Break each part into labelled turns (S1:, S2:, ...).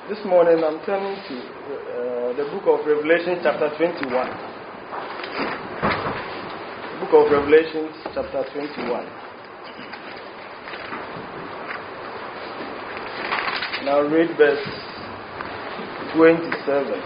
S1: This morning I'm turning to the book of Revelation chapter 21. Book of Revelation chapter 21. Now read verse 27.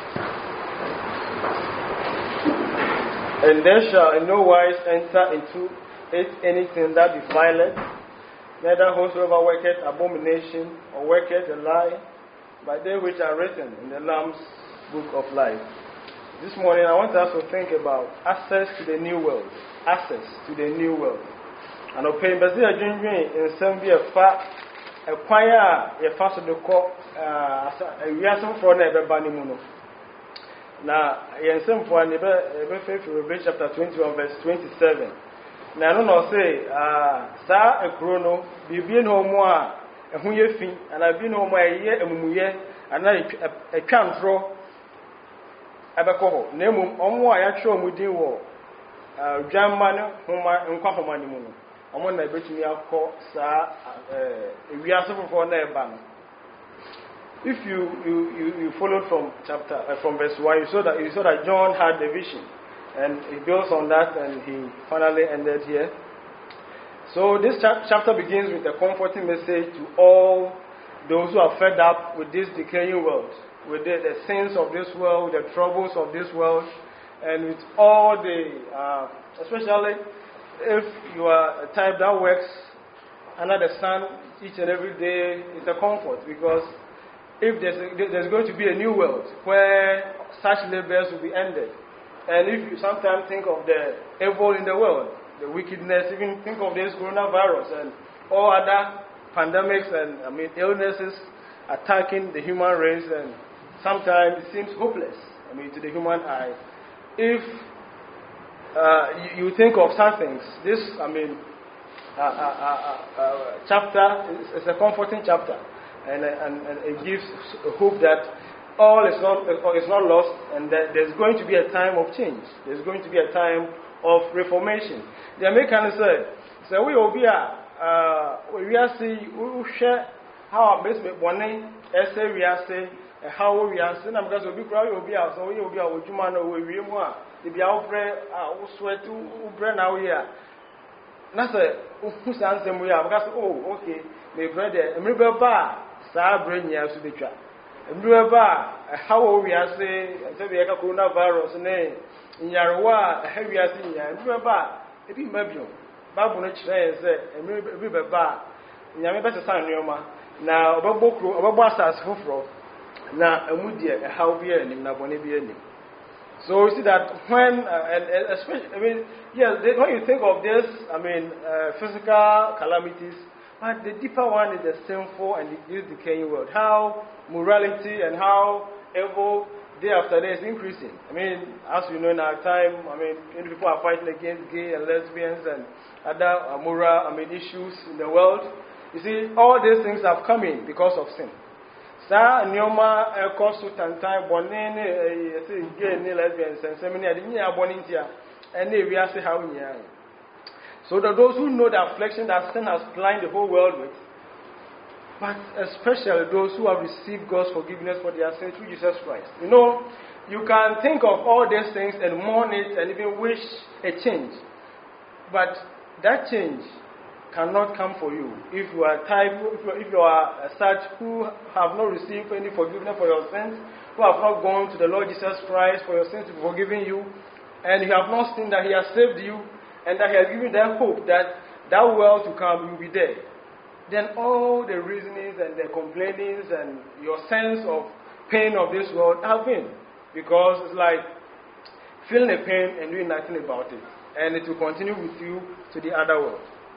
S1: And there shall in no wise enter into it anything that defileth, neither whosoever worketh abomination or worketh a lie, but they which are written in the Lamb's book of life. This morning I want us to think about access to the new world. Access to the new world. And open Brazil in some be a choir a fast of the court we are some for never banimuno. Now in some for Revelation chapter 21 verse 27. Now I don't know say sir a chrono be no more. Who you think, and I've been home my year and muye, and I can't throw a baco. Name on why I show with you war. German, whom I uncover money moon. And when I bet me, I'll call sir, we are suffering for their ban. If you followed from from verse 1, you saw that John had the vision, and he builds on that, and he finally ended here. So this chapter begins with a comforting message to all those who are fed up with this decaying world, with the sins of this world, the troubles of this world, and with all the, especially if you are a type that works under the sun each and every day, it's a comfort, because if there's going to be a new world where such labors will be ended, and if you sometimes think of the evil in the world, the wickedness, even think of this coronavirus and all other pandemics and illnesses attacking the human race, and sometimes it seems hopeless, to the human eye. If you think of some things, this, chapter is a comforting chapter, and it gives hope that all is not lost, and that there's going to be a time of change. There's going to be a time of reformation. The Americans said, so we will be we are see we share how our basement money, essay we are saying, how we are saying, because we will be out, so we will be out with you, man, we will more. If you are bread, sweat to bread now here. That's who's answering we are, because, oh, okay, my brother, and remember, Sir Brain, to be trapped. And remember, how we are saying, we have coronavirus, and in Yarawa, heavy as in Yarawa, if you maybe Babu Nature said, and river bar, Yamabas San Yoma, now Baboko, Babasas Hufro, now a Mudia, a Haubian in Nabonibian. So you see that when, and especially, yes, when you think of this, physical calamities, but the deeper one is the sinful and this decaying world. How morality and how evil day after day is increasing. As we know in our time, people are fighting against gay and lesbians and other moral issues in the world. You see, all these things have come in because of sin. Sa Nyoma Kosu Tantai Bonene, gay and lesbians and seminary, and we are how we are. So that those who know the affliction that sin has blinded the whole world with, but especially those who have received God's forgiveness for their sins through Jesus Christ. You can think of all these things and mourn it and even wish a change. But that change cannot come for you if you are if you are such who have not received any forgiveness for your sins, who have not gone to the Lord Jesus Christ for your sins to be forgiven you, and you have not seen that He has saved you, and that He has given them hope that that world to come will be there. Then all the reasonings and the complainings and your sense of pain of this world have been. Because it's like feeling a pain and doing nothing about it. And it will continue with you to the other world.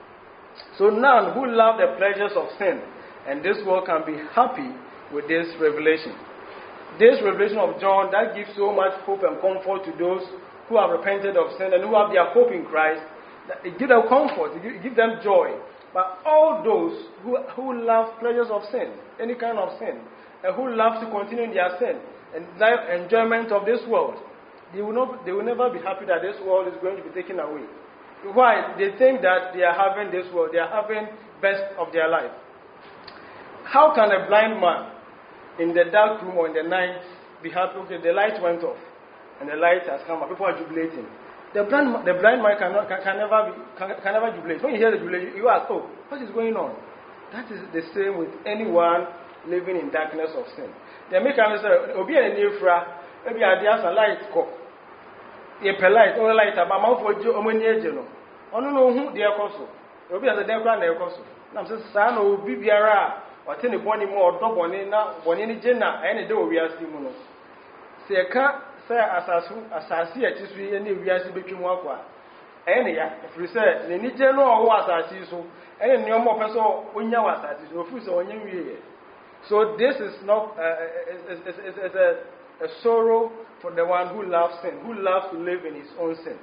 S1: So none who love the pleasures of sin and this world can be happy with this revelation. This revelation of John that gives so much hope and comfort to those who have repented of sin and who have their hope in Christ. It gives them comfort, it gives them joy. But all those who love pleasures of sin, any kind of sin, and who love to continue in their sin and life enjoyment of this world, they will never be happy that this world is going to be taken away. Why? They think that they are having this world, they are having best of their life. How can a blind man in the dark room or in the night be happy. Okay, the light went off and the light has come up. People are jubilating. The blind man can never jubilate. When you hear the jubilation, you ask, oh, what is going on? That is the same with anyone living in darkness of sin. The Americans say, Obi and Nifra, maybe I have a light call. A light, or light, about mouth for Joe, Omoniageno. I don't know who they are also. Obi has a damn grand also. I'm saying, son, or Bibiara, or Tenny Bonnie more, Bonnie Jenna, any door we are seeing. Say a car, say, as I see it, is we any we are seeing one. Any, if we say, the Nigeno was I see so, and no more person when you was at is refused on you. So this is not it's a sorrow for the one who loves sin, who loves to live in his own sin.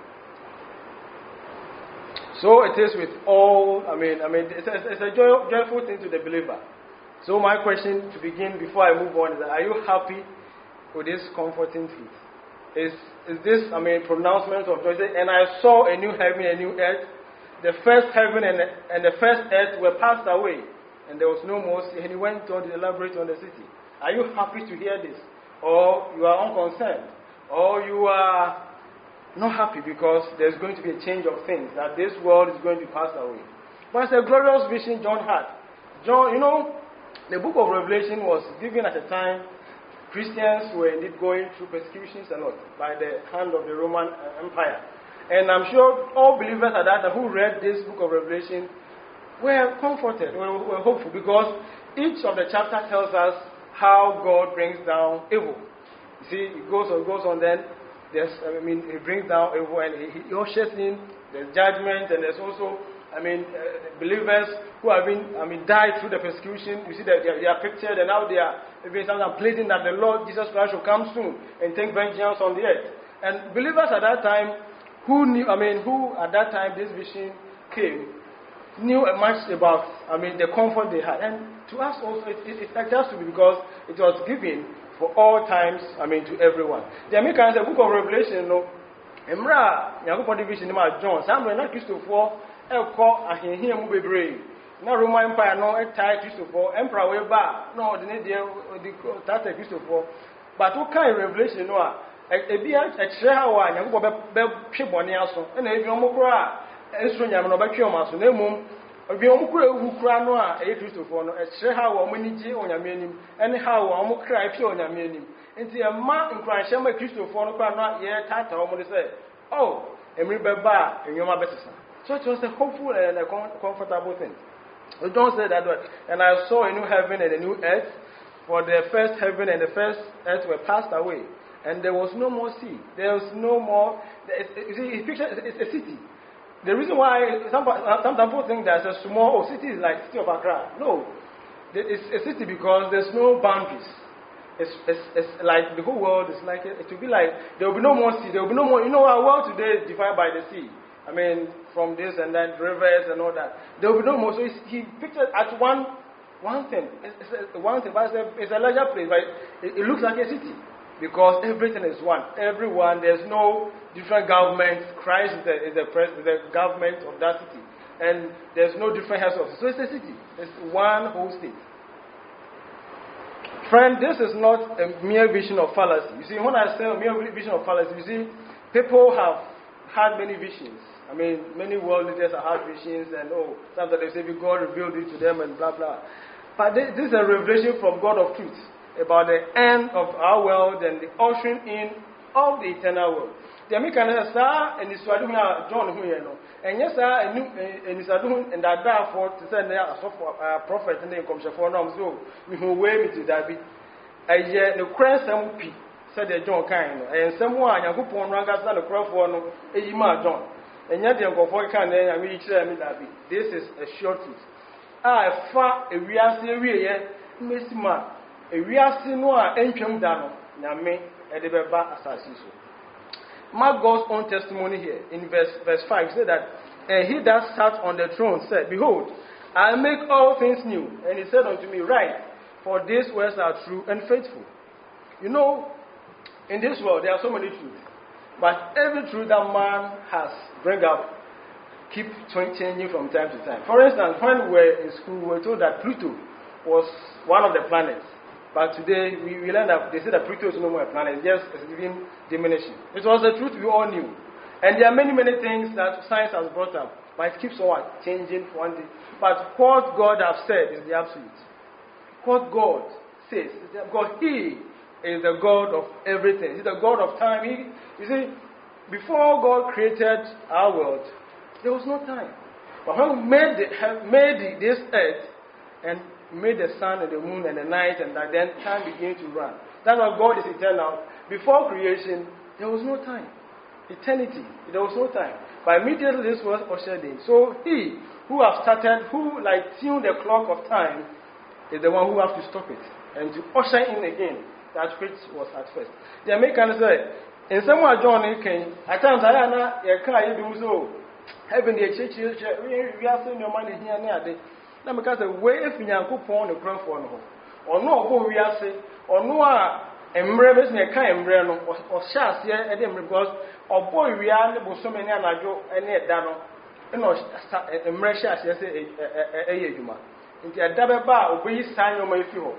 S1: So it is with all. It's a joyful thing to the believer. So my question to begin before I move on is that, are you happy with this comforting truth? Is this pronouncement of joy? And I saw a new heaven, a new earth. The first heaven and the first earth were passed away, and there was no more sea. And he went on to elaborate on the city. Are you happy to hear this? Or you are unconcerned? Or you are not happy because there's going to be a change of things, that this world is going to pass away? But it's a glorious vision John had. John, the book of Revelation was given at a time Christians were indeed going through persecutions a lot by the hand of the Roman Empire. And I'm sure all believers at that time who read this book of Revelation were comforted, were hopeful, because each of the chapters tells us how God brings down evil. You see, it goes on, then he brings down evil and he ushers in the judgment, and there's also, believers who have been, died through the persecution. You see that they are pictured, and now they are pleading that the Lord Jesus Christ will come soon and take vengeance on the earth. And believers at that time, who at that time this vision came, knew much about, the comfort they had. And to us also, it has to be, because it was given for all times, to everyone. The Americans, the book of Revelation, Emra, Yakupon division, John, Samuel, not Christopher, Elko, and he mu bebree. Na Roman Empire, no, a tie Christopher, Emperor Weber, no, the Christopher. But what kind of Revelation, no? A trehawa, Yakubo Piboniaso, and if you mukra, Estronia, no Bakioma, so no mum, if you mukra who cranoa, a Christopher, a trehawa, Muniji on your meaning, anyhow, a mukra on your meaning. And the man in Christama Christopher, no cranoa, yet Tata, almost say, oh, and remember, and you're my best. So it was a hopeful and a comfortable thing. We don't say that word. And I saw a new heaven and a new earth, for the first heaven and the first earth were passed away. And there was no more sea. There was no more. You see, it's a city. The reason why some people think that it's a small city is like the city of Accra. No, it's a city because there's no boundaries. It's like the whole world is like it will be like there will be no more sea. There will be no more. Our world today is divided by the sea. From this and that, rivers and all that. There will be no more. So he pictured at one thing. It's one thing, but it's a larger place. But it looks like a city. Because everything is one. Everyone, there's no different governments. Christ is the government of that city. And there's no different heads of it. So it's a city. It's one whole state. Friend, this is not a mere vision of fallacy. You see, when I say a mere vision of fallacy, you see, people have had many visions. Many world leaders have had visions, and sometimes they say God revealed it to them and blah, blah. But this is a revelation from God of truth about the end of our world and the ushering in of the eternal world. The American sir and the Swadu John and yes, sir, and Nisadu and that therefore to send there a prophet and then comes for norms. So we will wait to that bit. I hear the crescent P said the John kind, and someone who pon rangas and the crop for no Ejima John. And yet the uncle for can then reach them that bit. This is a short truth. I far a real serious Miss Ma. We are seeing no entrum down, Yame, and the Baba Assassin. Mark God's own testimony here in verse 5 said that, and he that sat on the throne said, behold, I make all things new. And he said unto me, write, for these words are true and faithful. In this world there are so many truths, but every truth that man has bring up keep changing from time to time. For instance, when we were in school, we were told that Pluto was one of the planets. But today, we learn that they say that Pluto is no more a planet. It's even diminishing. It was the truth we all knew. And there are many, many things that science has brought up. But it keeps on changing for one day. But what God has said is the absolute. What God says is that God, He is the God of everything. He's the God of time. You see, before God created our world, there was no time. But when we made this earth and made the sun and the moon and the night, and then time began to run. That's why God is eternal. Before creation, there was no time. Eternity, there was no time. But immediately this was ushered in. So He who has started, who tuned the clock of time, is the one who has to stop it and to usher in again that which was at first. The Americans say, in some way, John came. At times, I am not a car, you do so. Having the church, we are seeing your money here and there. Now, because the way if you are coupon the crown for no, or no, who we are saying, or no, embrace me a kind of or shall see a because or boy, we are able so many anajo and yet dano, and no, embrace as I say a human. Into a double bar, or we sign your if you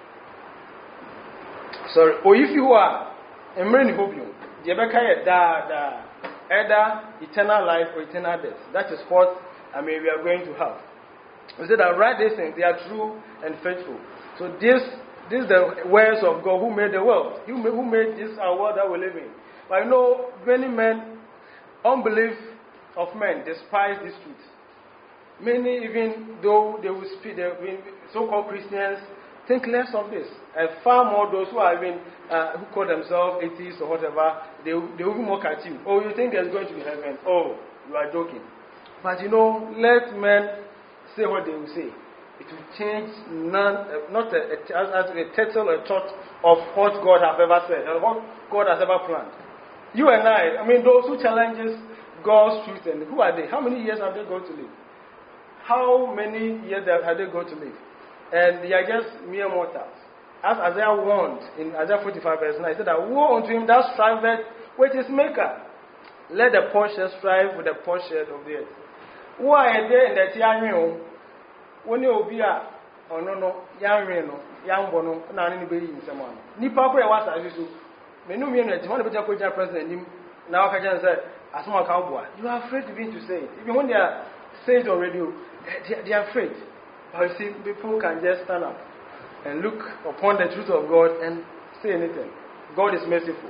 S1: sorry, or if you are embracing hope you, the Abaka da either eternal life or eternal death. That is what we are going to have. We say that right these things, they are true and faithful. So this is the words of God who made the world. Who made this our world that we live in. But I know many men, unbelief of men, despise this truth. Many, even though they will speak, so-called Christians, think less of this. And far more those who are even, who call themselves atheists or whatever, they will mock at you. Oh, you think there's going to be heaven? Oh, you are joking. But let men say what they will say. It will change not a title or thought of what God has ever said and what God has ever planned. You and I mean, those who challenges God's truth, and who are they? How many years have they got to live? How many years have they got to live? And they are just mere mortals. As Isaiah warned in Isaiah 45 verse 9, he said that, woe unto him that striveth with his maker. Let the portion strive with the portion of the earth. Who are they in the Tianyo? When you be a or no, young Reno, young Bono, and anybody in someone. Nipa was as you Menu minutes, one of the president, now I can say, as small cowboy. You are afraid to be to say it. Even when they are said on radio, they are afraid. But you see, people can just stand up and look upon the truth of God and say anything. God is merciful.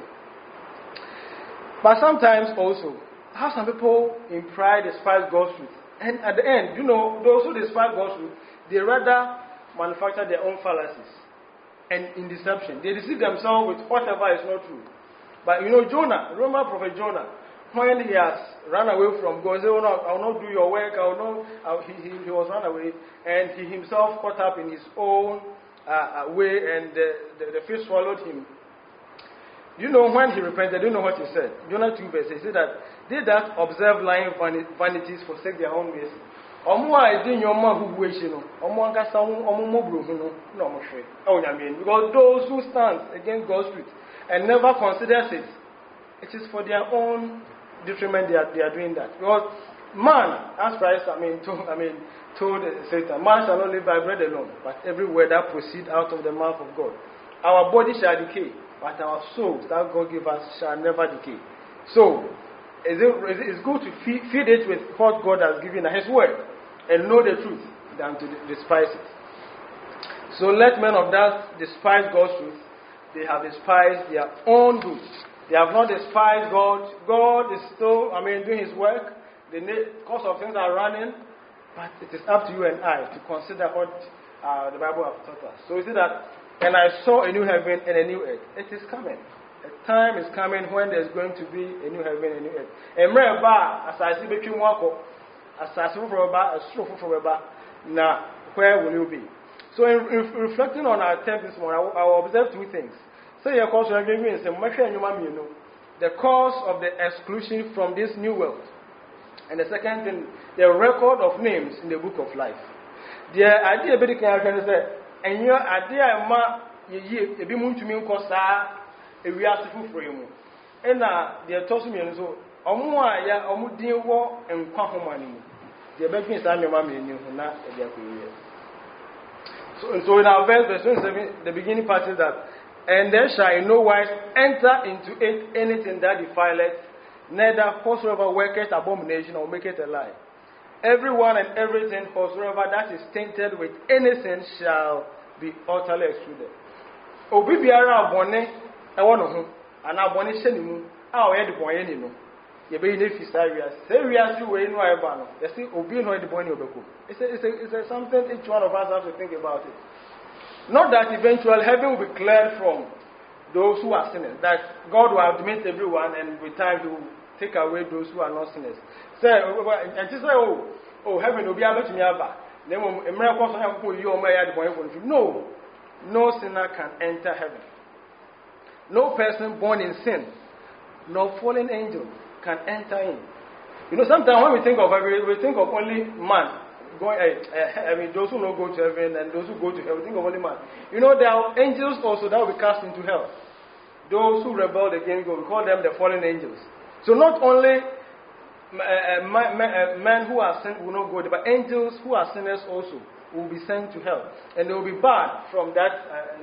S1: But sometimes also, how some people in pride despise God's truth. And at the end, those who despise God's truth, they rather manufacture their own fallacies and in deception. They deceive themselves with whatever is not true. But Jonah, remember Prophet Jonah, when he has run away from God, he said, oh no, I will not do your work, he was run away, and he himself caught up in his own way, and the fish swallowed him. When he repented, what he said? Jonah 2 verse, he said that they that observe lying vanities forsake their own mercy. Because those who stand against God's truth and never considers it, it is for their own detriment they are doing that. Because man, as Christ told Satan, man shall not live by bread alone, but every word that proceeds out of the mouth of God. Our body shall decay, but our souls that God gave us shall never decay. So, it's good to feed it with what God has given us, His word, and know the truth than to despise it. So let men of that despise God's truth. They have despised their own good. They have not despised God. God is still, doing His work. The course of things are running, but it is up to you and I to consider what the Bible has taught us. So you see that, and I saw a new heaven and a new earth. It is coming. A time is coming when there's going to be a new heaven and a new earth. And as I see between Wako, as I see now where will you be? So in reflecting on our text this morning, I will observe two things. Say your cause the cause of the exclusion from this new world. And the second thing, the record of names in the book of life. The idea be can say, and your idea ma ye be muntu mi nkosa ewiasifu fremu. And the tosumi nso omo a ya omo din wo enkwa homa ni mu. The be fin sa nyoma me ni hu na e dia ko So in our verse 27, the beginning part is that, and there shall in no wise enter into it anything that defileth, neither whatsoever worketh abomination or maketh a lie. Everyone and everything whatsoever that is tainted with any sin shall be utterly excluded. Obi biara abone ewo no ho ana abone hye ne mu a o ye de bonye ni no ye be ne fi saria saria si we no eba no ye say obi no de bonye obeko. It's something each one of us have to think about it. Not that eventually heaven will be cleared from those who are sinners, that God will admit everyone and with time He will take away those who are not sinners. Say, and to say, oh, heaven will be able to me aba. No sinner can enter heaven. No person born in sin, no fallen angel can enter in. You know, sometimes when we think of heaven, we think of only man. Those who don't go to heaven and those who go to hell, we think of only man. You know, there are angels also that will be cast into hell. Those who rebelled against God, we call them the fallen angels. So not only men who are sinners will not go there, but angels who are sinners also will be sent to hell, and they will be barred from that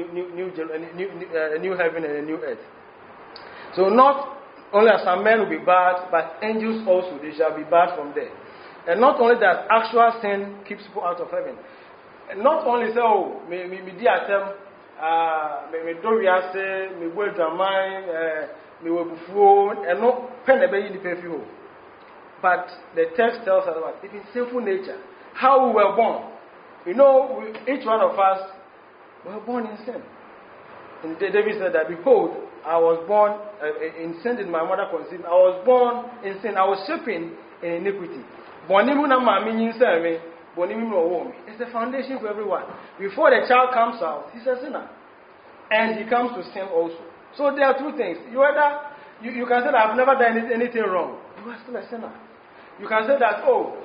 S1: new heaven and a new earth. So not only as some men will be barred, but angels also, they shall be barred from there. And not only that, actual sin keeps people out of heaven. And not only say, oh, me di atem, me do wiase, me wo adwaman, me wo bufuo, and no pen ebe yi ni pefi. But the text tells us about it is sinful nature, how we were born. You know, each one of us were born in sin. And David said that, behold, I was born in sin, in my mother conceived. I was born in sin. I was shaping in iniquity. It's the foundation for everyone. Before the child comes out, he's a sinner. And he comes to sin also. So there are two things. You can say that I've never done anything wrong. You are still a sinner. You can say that,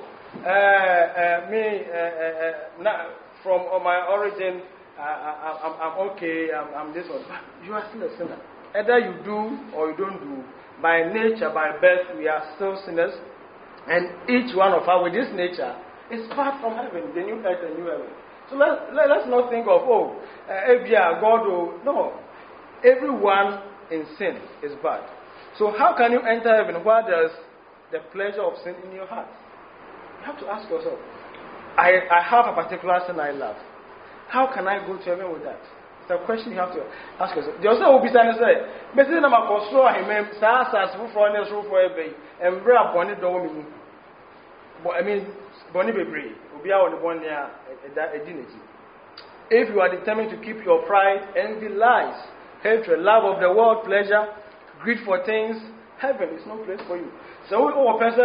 S1: from my origin, I'm okay, I'm this one. But you are still a sinner. Either you do or you don't do. By nature, by birth, we are still sinners. And each one of us with this nature is far from heaven, the new earth and new heaven. So let's not think of, God will. No. Everyone in sin is bad. So how can you enter heaven? Where there's the pleasure of sin in your heart? You have to ask yourself, I have a particular sin I love. How can I go to heaven with that? It's a question you have to ask yourself. The other will be saying, but I mean, if you are determined to keep your pride, envy, lies, hatred, love of the world, pleasure, greed for things, heaven is no place for you. So we all person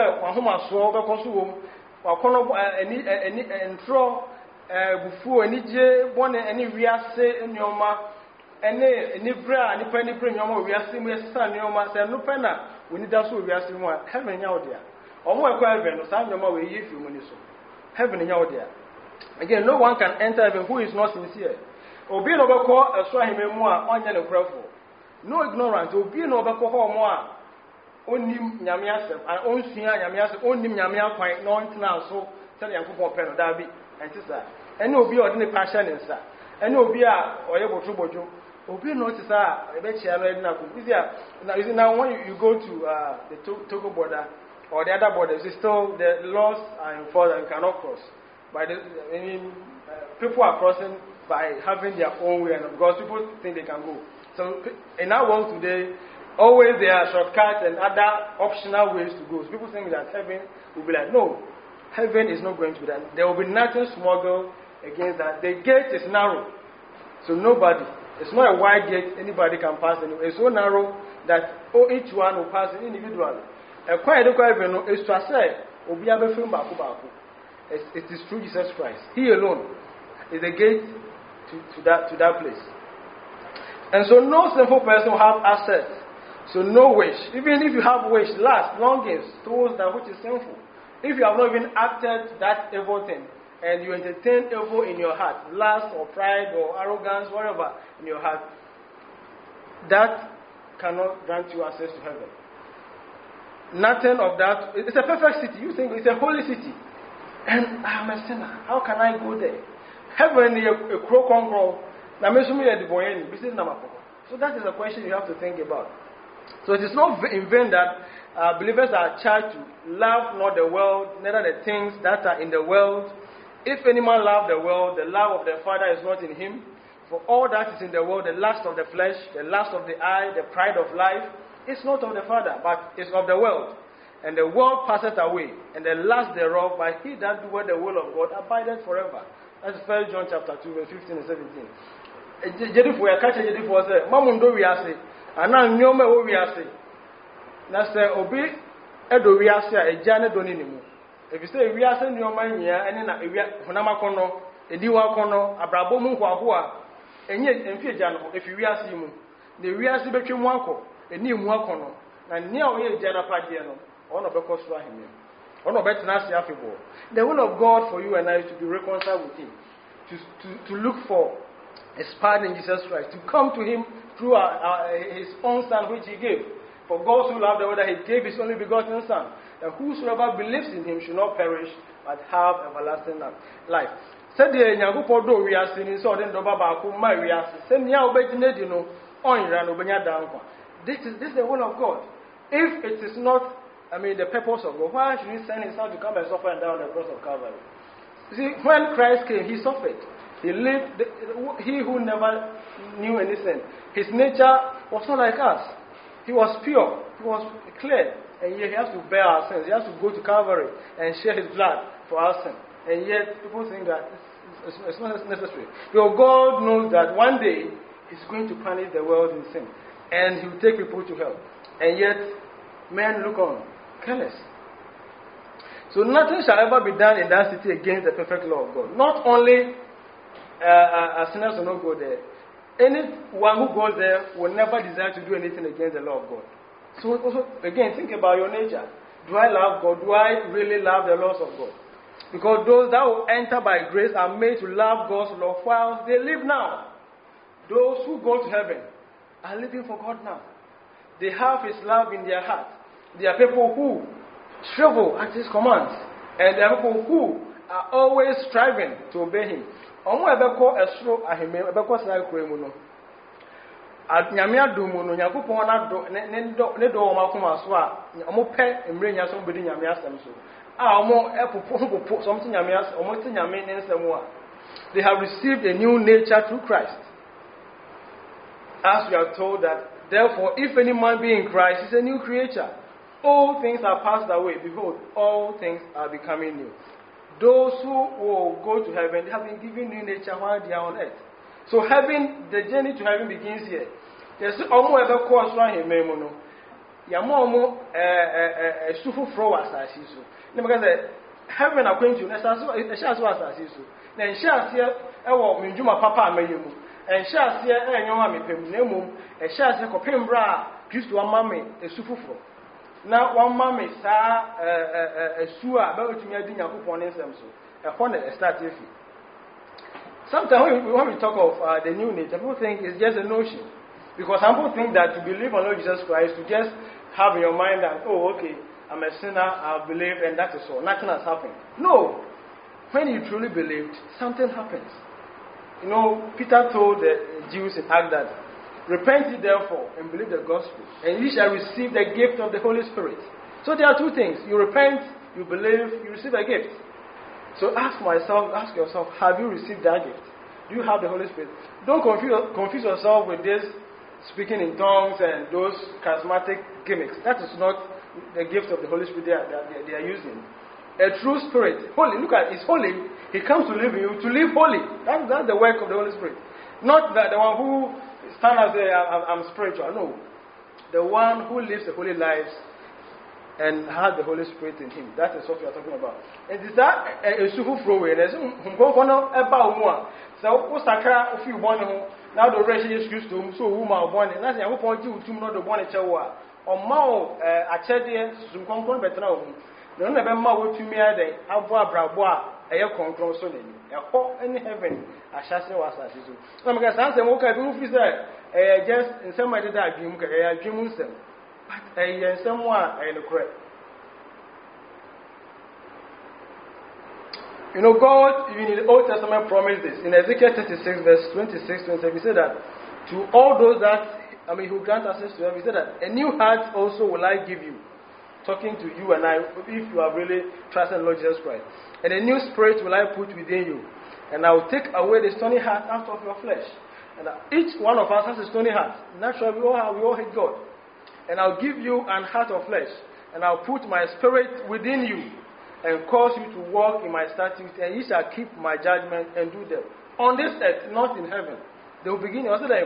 S1: before any J, one any rease in your ma, any bra, any penny bring your more reasing with son, your master, no penna, we need us to reasing one, heaven out there. Or more heaven, or some your more way if you money so. Heaven out there. Again, no one can enter heaven who is not sincere. Or be no call a swahim more on your prayerful. No ignorant, or be no call more. Only Yamias, and own Sia Yamias, only Yamia quite no now so tell you for pen or Darby and sister. And no be ordinary passion and sir. And no be or able to bojo. Or be notice, I bet you are not now when you go to the Togo border or the other borders, it's still the laws are enforced and cannot cross. By people are crossing by having their own way, and because people think they can go. So in our world today, always there are shortcuts and other optional ways to go. So people think that heaven will be like, no, heaven is not going to be that. There will be nothing smuggled against that. The gate is narrow, so nobody. It's not a wide gate anybody can pass anyway. It's so narrow that each one will pass individually. A quiet heaven is to say, it is through Jesus Christ. He alone is the gate to that place. And so no sinful person will have access. So no wish. Even if you have wish, lust, longings towards that which is sinful. If you have not even acted that evil thing, and you entertain evil in your heart, lust or pride or arrogance, whatever in your heart, that cannot grant you access to heaven. Nothing of that. It's a perfect city. You think it's a holy city. And I'm a sinner. How can I go there? Heaven is a crow conqueror. Now, me sumi the boy any. This is number 4. So that is a question you have to think about. So it is not in vain that believers are charged to love not the world, neither the things that are in the world. If any man love the world, the love of the Father is not in him. For all that is in the world, the lust of the flesh, the lust of the eye, the pride of life, is not of the Father, but is of the world. And the world passeth away, and the lust thereof, but he that doeth the will of God abideth forever. That's 1 John chapter 2, verse 15 and 17. Jedifo ya kache jedifo say, mamundo wiase, ana nyoma wo wiase. Na say obi edo wiase a eja ne do ne nimu. If you say wiase nyoma nyia ene na ewia honama kono, ediwa kono, abrabo mu hwaho a enye emfi eja no efi wiase mu. Na wiase betwe mu akọ, eni mu akọ no. Na nia o ye eja na pade no, ono beko so ahemia. Ono betena ase afebo. The will of God for you and I is to be reconciled with him. To look for his pardon in Jesus Christ, to come to him through his own Son which he gave. For God so loved the world that he gave his only begotten Son, that whosoever believes in him should not perish, but have everlasting life. Said the Nyankopɔn do wiase ni so den do baba ko ma wiase. Say nia obegyina di no onra no benya dan kwa. This is the will of God. If it is not, the purpose of God, why should he send his Son to come and suffer and die on the cross of Calvary? See, when Christ came, he suffered. He lived, he who never knew any sin. His nature was not like us. He was pure, he was clear, and yet he has to bear our sins. He has to go to Calvary and share his blood for our sin. And yet people think that it's not necessary. Because God knows that one day he's going to punish the world in sin, and he will take people to hell. And yet men look on, careless. So nothing shall ever be done in that city against the perfect law of God. Not only sinners will not go there. Anyone who goes there will never desire to do anything against the law of God. So also, again, think about your nature. Do I love God? Do I really love the laws of God? Because those that will enter by grace are made to love God's law while they live now. Those who go to heaven are living for God now. They have his love in their heart. They are people who shrivel at his commands. And they are people who are always striving to obey him. Omo ebeko esro ahime ebeko sai kwemu no. Nyame adomu no Yakopon na do ne do o makoma so a omo pe emrenya so bedi nyame asem so. Omo epopo something nyame asem omo ti nyame nsem a. They have received a new nature through Christ. As we are told that, therefore, if any man be in Christ, he is a new creature. All things are passed away. Behold, all things are becoming new. Those who will go to heaven, they have been given new nature while they are on earth. So heaven, the journey to heaven begins here. There's almost a course one here, Memono. Yamomo, Sufu Froas, as you so. Because heaven according to a shas was as you so. Then shas here, I walk Minjuma Papa Mayu. And shas here, and your mammy, Pemnemo, a shas here, Copimbra, used to a mammy, a Sufu Fro. Now, one mammy saw a sewer about to me a dinner upon them so. Upon a start if sometimes when we talk of the new nature, people think it's just a notion. Because some people think that to believe on Lord Jesus Christ, to just have in your mind that, oh, okay, I'm a sinner, I believe, and that is all. Nothing has happened. No. When you truly believed, something happens. You know, Peter told the Jews in Acts that, repent ye therefore and believe the gospel, and ye shall receive the gift of the Holy Spirit. So there are two things. You repent, you believe, you receive a gift. So ask yourself, have you received that gift? Do you have the Holy Spirit? Don't confuse yourself with this speaking in tongues and those charismatic gimmicks. That is not the gift of the Holy Spirit they are using. A true spirit, holy, look at it, it's holy. He comes to live in you, to live holy. That's the work of the Holy Spirit. Not that the one who stand and say, I'm spiritual. No. The one who lives the holy lives and has the Holy Spirit in him. That is what we are talking about. And is that a sufu flow? And as whom go on about one. So, what's a car if you want him? Now the rest is used to him, so whom I want. And that's why I want you to know the one at Chawa. Or Mao, a chedian, some concern better now. The only member to me, I have a control so a hole in heaven, a chassis was as you. Some guys answer, okay, who is there? Just in some way that I dream, a dream, but a someone and a crap. You know, God, even in the Old Testament, promised this. In Ezekiel 36, verse 26, 27, he said that to all those that, who grant access to heaven, he said that a new heart also will I give you. Talking to you and I, if you are really trusting Lord Jesus Christ. And a new spirit will I put within you. And I will take away the stony heart out of your flesh. And each one of us has a stony heart. Naturally, we all hate God. And I'll give you an heart of flesh. And I'll put my spirit within you. And cause you to walk in my statutes. And ye shall keep my judgment and do them. On this earth, not in heaven. They will begin. I said,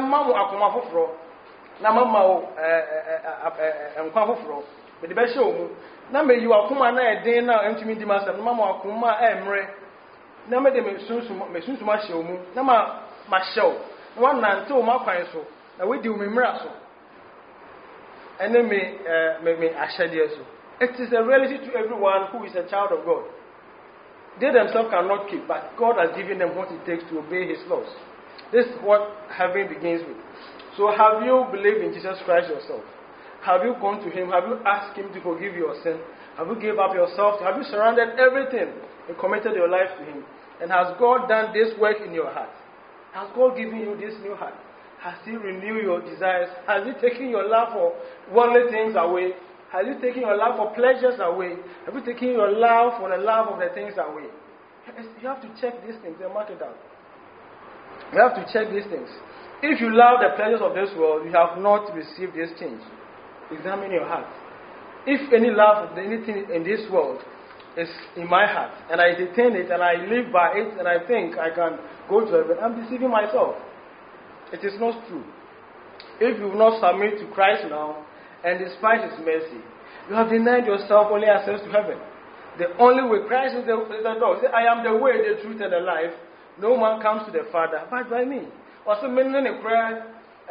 S1: but the best show, now may you are come and I day now and to me, the master, Mamma, Kuma, Emre. Now may they soon to my show, Nama, my show. One man told my pine so, and we do me miracle. And then may I shed yes. It is a reality to everyone who is a child of God. They themselves cannot keep, but God has given them what it takes to obey His laws. This is what heaven begins with. So, have you believed in Jesus Christ yourself? Have you gone to Him? Have you asked Him to forgive your sin? Have you given up yourself? Have you surrendered everything and committed your life to Him? And has God done this work in your heart? Has God given you this new heart? Has He renewed your desires? Has He taken your love for worldly things away? Has He taken your love for pleasures away? Have you taken your love for the love of the things away? You have to check these things and mark it out. You have to check these things. If you love the pleasures of this world, you have not received this change. Examine your heart. If any love of anything in this world is in my heart, and I retain it, and I live by it, and I think I can go to heaven, I'm deceiving myself. It is not true. If you will not submit to Christ now, and despite His mercy, you have denied yourself only access to heaven. The only way, Christ is the door. Say, I am the way, the truth, and the life. No man comes to the Father but by me. Also, many prayer.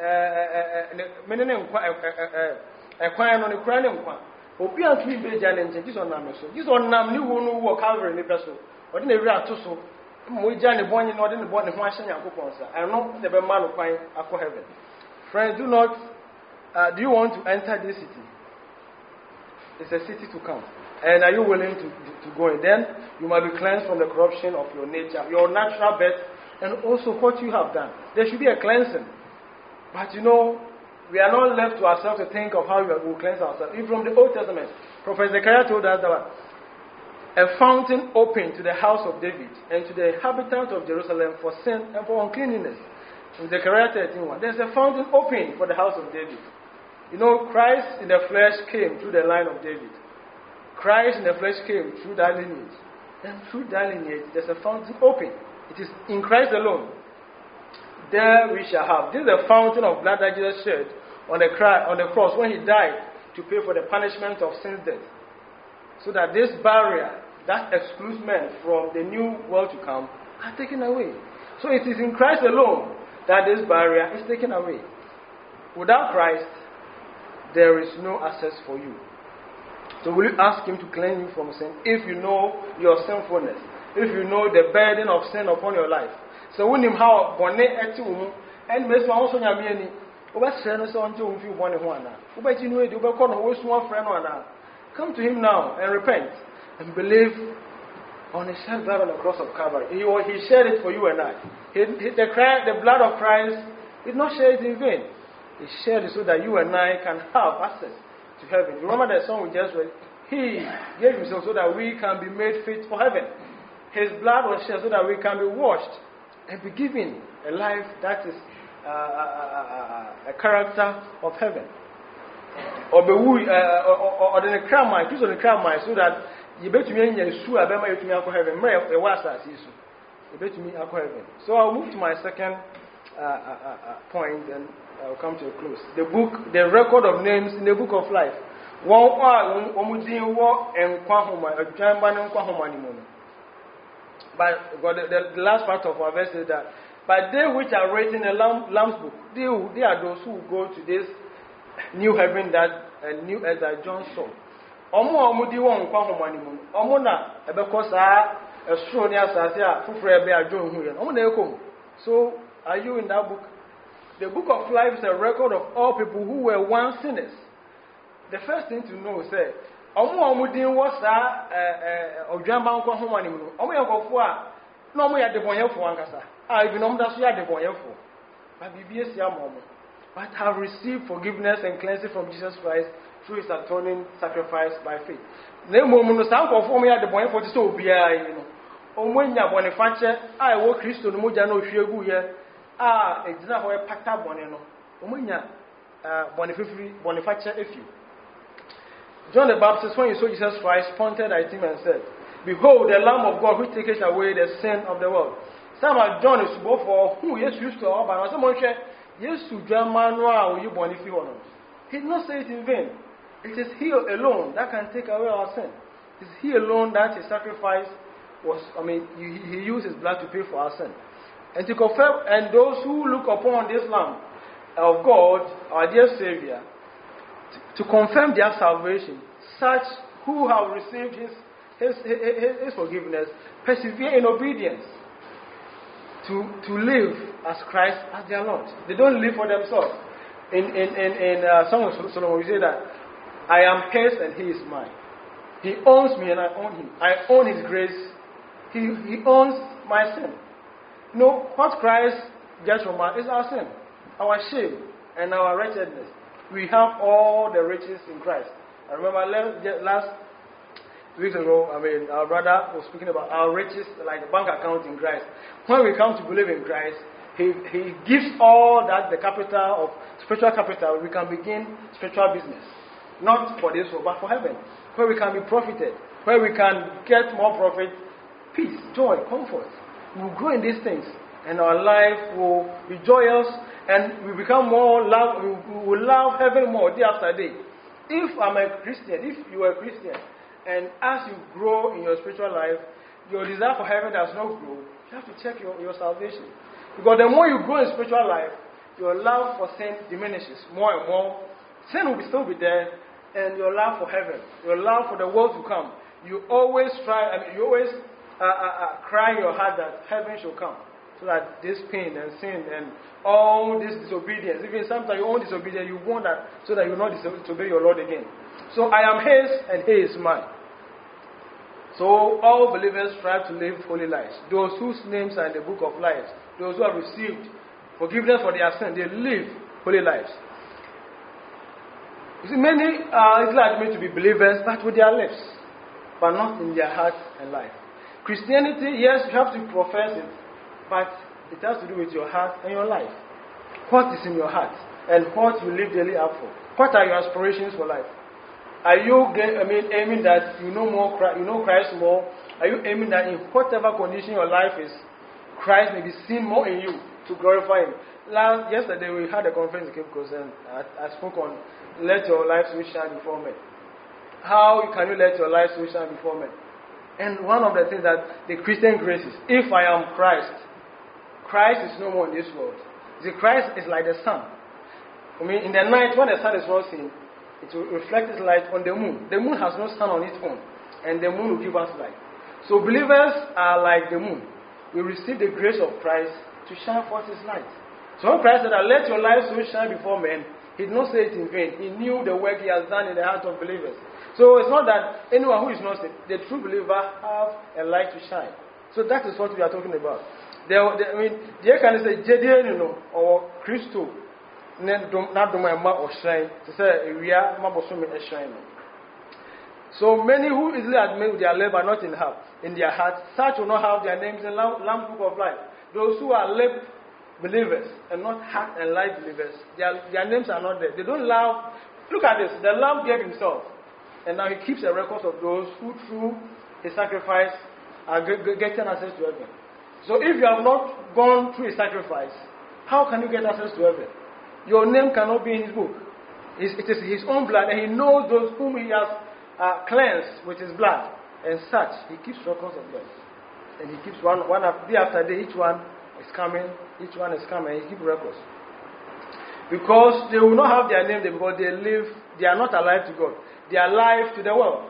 S1: Equine on the crown. Obi and three big challenge, this on Nameso. This on Nam new one who walk over in the vessel. Or in the real Tusso. We journey born in order to born in Washington and Coupons. I know the man of fine after heaven. Friends, do you want to enter this city? It's a city to come. And are you willing to go in? Then you might be cleansed from the corruption of your nature, your natural birth, and also what you have done. There should be a cleansing. But we are not left to ourselves to think of how we will cleanse ourselves. Even from the Old Testament, Prophet Zechariah told us that a fountain opened to the house of David and to the inhabitants of Jerusalem for sin and for uncleanness. In Zechariah 13:1, there's a fountain open for the house of David. Christ in the flesh came through the line of David. Christ in the flesh came through that lineage. And through that lineage, there's a fountain open. It is in Christ alone. There we shall have. This is the fountain of blood that Jesus shed on the cross when He died to pay for the punishment of sin's death. So that this barrier that excludes men from the new world to come are taken away. So it is in Christ alone that this barrier is taken away. Without Christ, there is no access for you. So will you ask Him to cleanse you from sin if you know your sinfulness, if you know the burden of sin upon your life? So when Him how bonne eti wo and me so also nyame ani obesre no so onje wo fi bonne ho ana obeji no edi obekọ no wo suwa frɛ no ana. Come to Him now and repent and believe on His shed blood on the cross of Calvary. He shed it for you and I. The blood of Christ did not shed it in vain. He shed it so that you and I can have access to heaven. You remember the song we just read? He gave Himself so that we can be made fit for heaven. His blood was shed so that we can be washed and be given a life that is a character of heaven. Or the crown, choose on the crown, so that you bet me in your shoe, I bet you to me for heaven. It was as you bet me for heaven. So I'll move to my second point and I'll come to a close. The record of names in the book of life. But the last part of our verse is that, but they which are written in the Lamb's book, they are those who go to this new heaven and new earth that John saw. So, are you in that book? The book of life is a record of all people who were once sinners. The first thing to know is that Omudin was or Jamban Kohomani, Omuyako, no more at the Boyel for Ankasa. I even know that's the Boyel for. But BBS Yamomo. But have received forgiveness and cleansing from Jesus Christ through his atoning sacrifice by faith. No moment, some of me at the Boyel for the so be I, you know. Omwenya Boniface, I work Christo no Mujano Shegu here. It's not a pata boneno. Omwenya Boniface if you. John the Baptist, when he saw Jesus Christ, pointed at him and said, "Behold, the Lamb of God who taketh away the sin of the world." Some of John is both for who yes used to all, but someone said, "Yes to Germanoa, you born if you honor." He did not say it in vain. It is He alone that can take away our sin. It is He alone that His sacrifice was. He used His blood to pay for our sin, and to confirm. And those who look upon this Lamb of God, our dear Savior, to confirm their salvation, such who have received his forgiveness, persevere in obedience to live as Christ as their Lord. They don't live for themselves. In Song of Solomon, we say that I am His and He is mine. He owns me and I own Him. I own His grace. He owns my sin. No, what Christ gets from us is our sin, our shame, and our wretchedness. We have all the riches in Christ. I remember last weeks ago, our brother was speaking about our riches, like a bank account in Christ. When we come to believe in Christ, He gives all that the capital of spiritual capital. We can begin spiritual business, not for this world, but for heaven, where we can be profited, where we can get more profit, peace, joy, comfort. We will grow in these things, and our life will be joyous. And we become more love. We will love heaven more day after day. If I'm a Christian, if you are a Christian, and as you grow in your spiritual life, your desire for heaven does not grow, you have to check your salvation. Because the more you grow in spiritual life, your love for sin diminishes more and more. Sin will still be there, and your love for heaven, your love for the world to come. You always try. You always cry in your heart that heaven shall come. So that this pain and sin and all this disobedience, even sometimes your own disobedience, you want that so that you will not disobey your Lord again. So I am His and He is mine. So all believers strive to live holy lives. Those whose names are in the book of life, those who have received forgiveness for their sin, they live holy lives. You see, many are admitted to be believers, but with their lips, but not in their heart and life. Christianity, yes, you have to profess it, but it has to do with your heart and your life. What is in your heart and what you live daily up for? What are your aspirations for life? Are you aiming that you know Christ more? Are you aiming that in whatever condition your life is, Christ may be seen more in you to glorify Him? Yesterday we had a conference in Cape Coast, and I spoke on let your life so shine before men. How can you let your life so shine before men? And one of the things that the Christian grace is, if I am Christ, Christ is no more in this world. See, Christ is like the sun. In the night when the sun is not seen, it will reflect its light on the moon. The moon has no sun on its own, and the moon will give us light. So believers are like the moon. We receive the grace of Christ to shine forth His light. So when Christ said that let your light so shine before men, He did not say it in vain. He knew the work He has done in the heart of believers. So it's not that anyone who is not saved, the true believer have a light to shine. So that is what we are talking about. They can say, or Christo, not or shrine, to say, we are a shrine. So many who easily admit their lip are not in their hearts, such will not have their names in the Lamb Book of Life. Those who are lip believers and not heart and life believers, their names are not there. They don't love. Look at this. The Lamb gave Himself, and now He keeps a record of those who through His sacrifice are getting access to heaven. So if you have not gone through His sacrifice, how can you get access to heaven? Your name cannot be in His book. It is His own blood, and He knows those whom He has cleansed with His blood. And such, He keeps records of them. And He keeps one day after day, each one is coming, and He keeps records. Because they will not have their name there, because they are not alive to God. They are alive to the world.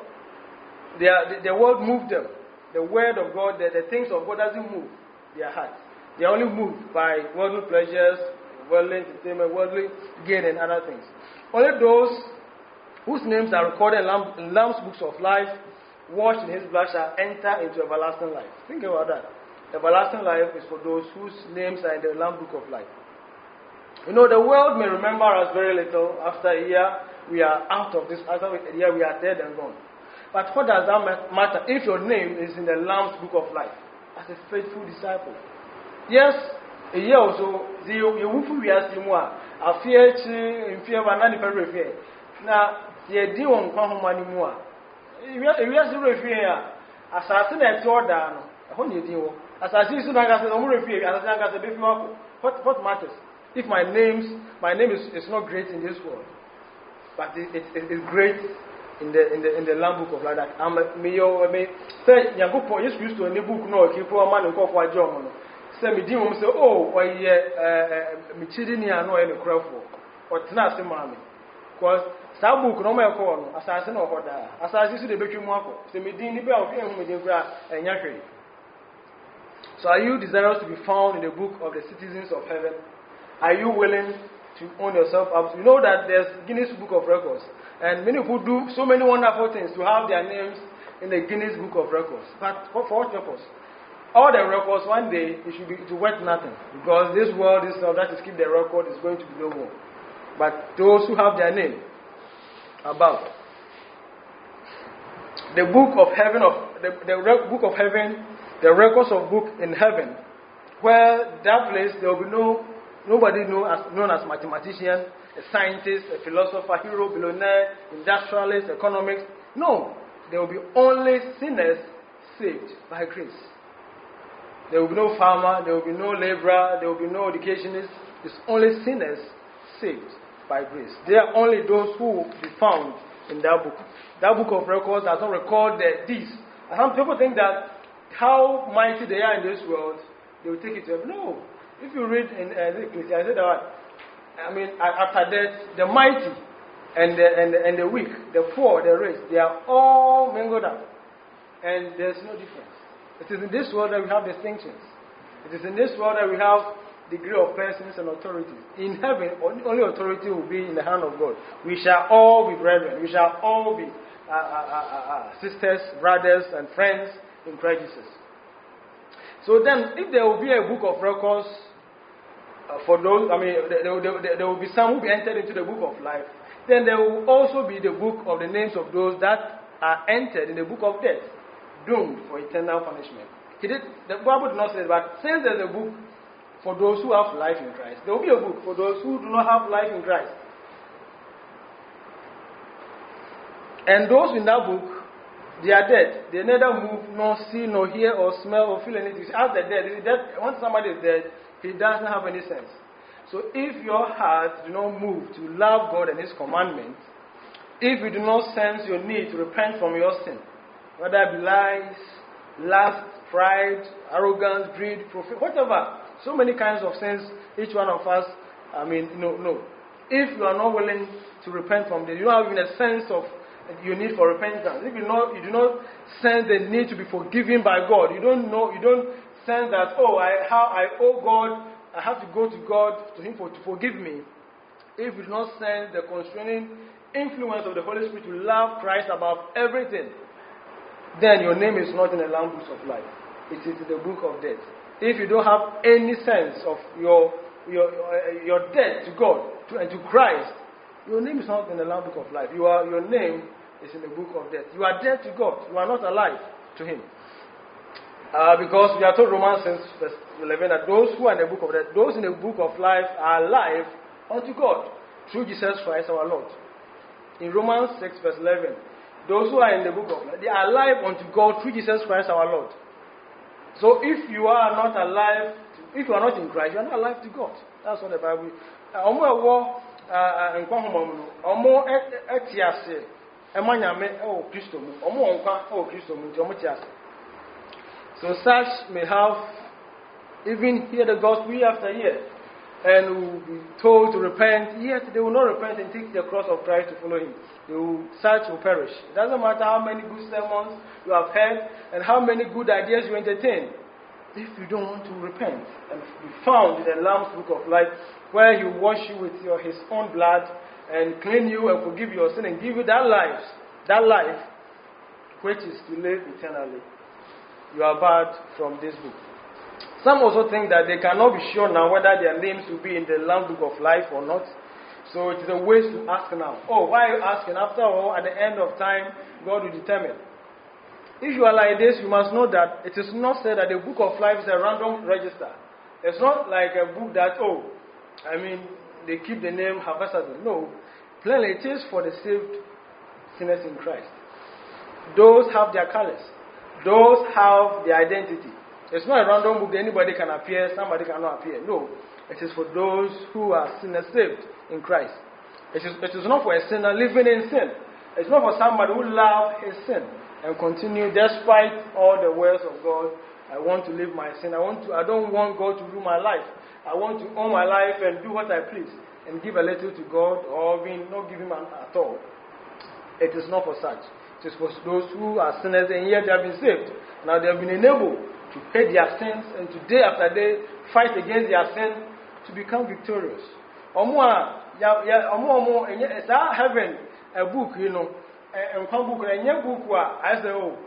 S1: The world moved them. The word of God, the things of God doesn't move their heart. They are only moved by worldly pleasures, worldly entertainment, worldly gain, and other things. Only those whose names are recorded in Lamb's books of life, washed in his blood, shall enter into everlasting life. Think about that. Everlasting life is for those whose names are in the Lamb's book of life. You know, the world may remember us very little. After a year, we are out of this. After a year, we are dead and gone. But what does that matter if your name is in the Lamb's book of life as a faithful disciple? Yes, a year or so, you will see more. I fear in fear of another fear. Now, the idea on Kwahomani more. If you are zero fear, assassin at your down, when you deal. Assassin is not as a fear, as a baby. What matters? If my name is not great in this world, but it is great in the Lamb book of life. That I'm may say Yankopon is used to a book no keep a man who call for a job. Say me dim say, oh, why me chidini no any crowd for or tenacity mammy. Because some book no more corner, assassin or order. Assassin to the Becky Marco. Say me dim the bell of him with and Yakri. So are you desirous to be found in the book of the citizens of heaven? Are you willing to own yourself up? You know that there's Guinness Book of Records. And many people do so many wonderful things to have their names in the Guinness Book of Records. But for what purpose? All the records, one day, it should be worth nothing. Because this world, this stuff that is keep the record is going to be no more. But those who have their name above. The book of heaven, book of heaven, the records of book in heaven, where that place there will be nobody known as mathematician, a scientist, a philosopher, hero, billionaire, industrialist, economist. No, there will be only sinners saved by grace. There will be no farmer, there will be no laborer, there will be no educationist. It's only sinners saved by grace. They are only those who will be found in that book. That book of records does not record the deeds. And some people think that how mighty they are in this world, they will take it to heaven. No. If you read in Ecclesiastes, I said that. I mean, after death, the mighty and the weak, the poor, the rich, they are all mingled up. And there's no difference. It is in this world that we have distinctions. It is in this world that we have degree of persons and authorities. In heaven, only authority will be in the hand of God. We shall all be brethren. We shall all be sisters, brothers, and friends in Christ Jesus. So then, if there will be a book of records, for those, I mean, there will be some who will be entered into the book of life. Then there will also be the book of the names of those that are entered in the book of death, doomed for eternal punishment. The Bible does not say that, but since there's a book for those who have life in Christ, there will be a book for those who do not have life in Christ. And those in that book, they are dead. They neither move, nor see, nor hear, or smell, or feel anything. As the dead, once somebody is dead, he doesn't have any sense. So if your heart do not move to love God and His commandments, if you do not sense your need to repent from your sin, whether it be lies, lust, pride, arrogance, greed, whatever, so many kinds of sins, each one of us, no. If you are not willing to repent from them, you don't have even a sense of your need for repentance. If you do not sense the need to be forgiven by God, you don't sense that, I owe God, I have to go to God, to Him to forgive me. If you do not sense the constraining influence of the Holy Spirit to love Christ above everything, then your name is not in the Lamb Book of Life. It is in the book of death. If you don't have any sense of your debt to God and to Christ, your name is not in the Lamb Book of Life. Your name is in the book of death. You are dead to God. You are not alive to Him. Because we are told Romans 6 verse 11 that those who are in the book of death, those in the book of life are alive unto God through Jesus Christ our Lord. In Romans 6 verse 11, those who are in the book of life, they are alive unto God through Jesus Christ our Lord. So if you are not alive, if you are not in Christ, you are not alive to God. That's what the Bible is. So such may have even hear the gospel year after year and will be told to repent, yet they will not repent and take the cross of Christ to follow Him. Such will perish. It doesn't matter how many good sermons you have heard and how many good ideas you entertain. If you don't want to repent and be found in the Lamb's Book of Life, where He will wash you with His own blood and clean you and forgive your sin and give you that life which is to live eternally, you are barred from this book. Some also think that they cannot be sure now whether their names will be in the Lamb Book of Life or not. So it is a waste to ask now. Oh, why are you asking? After all, at the end of time, God will determine. If you are like this, you must know that it is not said that the Book of Life is a random register. It's not like a book that, they keep the name haphazardly. No. Plainly, it is for the saved sinners in Christ. Those have their colors. Those have their identity. It's not a random book that anybody can appear, somebody cannot appear. No. It is for those who are sinners saved in Christ. It is not for a sinner living in sin. It's not for somebody who loves his sin and continue despite all the words of God. I want to live my sin. I don't want God to rule my life. I want to own my life and do what I please and give a little to God or not give him at all. It is not for such. It is for those who are sinners and yet they have been saved. Now they have been enabled to pay their sins and to day after day fight against their sin to become victorious. It's our heaven, a book, and one book, and your book, I say,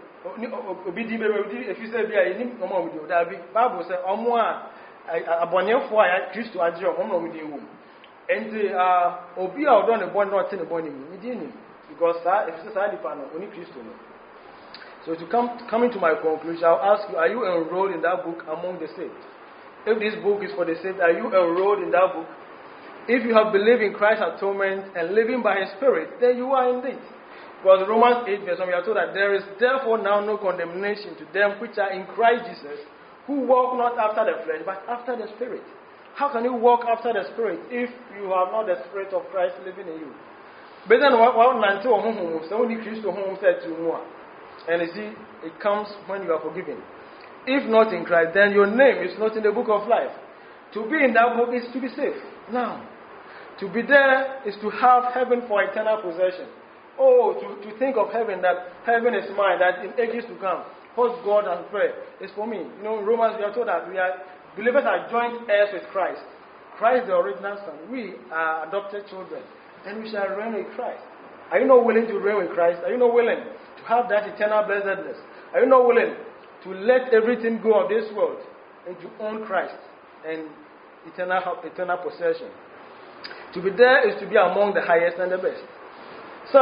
S1: if you say, Bible says, a bonnet for Christ to adjure home with you. And Obia or done a born not in a bonnet, because if it's a only Christ. So to coming to my conclusion, I'll ask you, are you enrolled in that book among the saved? If this book is for the saved, are you enrolled in that book? If you have believed in Christ's atonement and living by His Spirit, then you are indeed. Because Romans 8 verse 1, we are told that there is therefore now no condemnation to them which are in Christ Jesus, who walk not after the flesh, but after the Spirit. How can you walk after the Spirit if you have not the Spirit of Christ living in you? But then and you see, it comes when you are forgiven. If not in Christ, then your name is not in the book of life. To be in that book is to be safe. Now, to be there is to have heaven for eternal possession. Oh, to think of heaven, that heaven is mine, that in ages to come, what God has prepared is for me. You know, in Romans, we are told that believers are joint heirs with Christ. Christ, the original Son. We are adopted children, and we shall reign with Christ. Are you not willing to reign with Christ? Are you not willing to have that eternal blessedness? Are you not willing to let everything go of this world and to own Christ and eternal possession? To be there is to be among the highest and the best. So,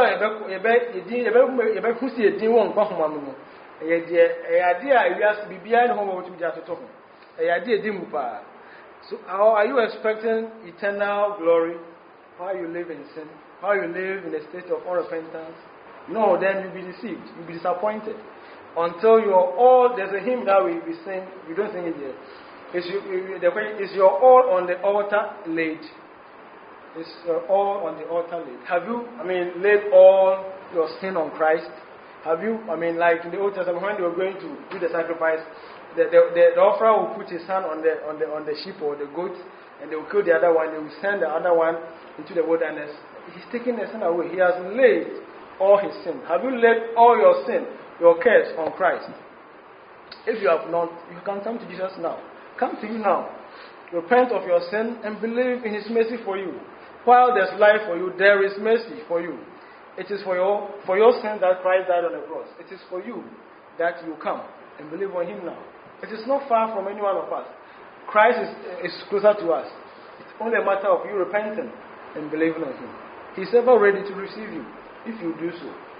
S1: so are you expecting eternal glory while you live in sin? While you live in a state of unrepentance? No, then you'll be deceived. You'll be disappointed. Until you're all, there's a hymn that we sing, we don't sing it yet. Is your all on the altar laid? Is your all on the altar laid? Have you, laid all your sin on Christ? Have you, like in the Old Testament, when they were going to do the sacrifice, the offerer will put his hand on the sheep or the goat, and they will kill the other one. They will send the other one into the wilderness. He's taking the sin away. He has laid all his sin. Have you laid all your sin, your curse on Christ? If you have not, you can come to Jesus now. Come to you now. Repent of your sin and believe in His mercy for you. While there's life for you, there is mercy for you. It is for your sin that Christ died on the cross. It is for you that you come and believe on Him now. It is not far from any one of us. Christ is closer to us. It's only a matter of you repenting and believing on Him. He's ever ready to receive you if you do so.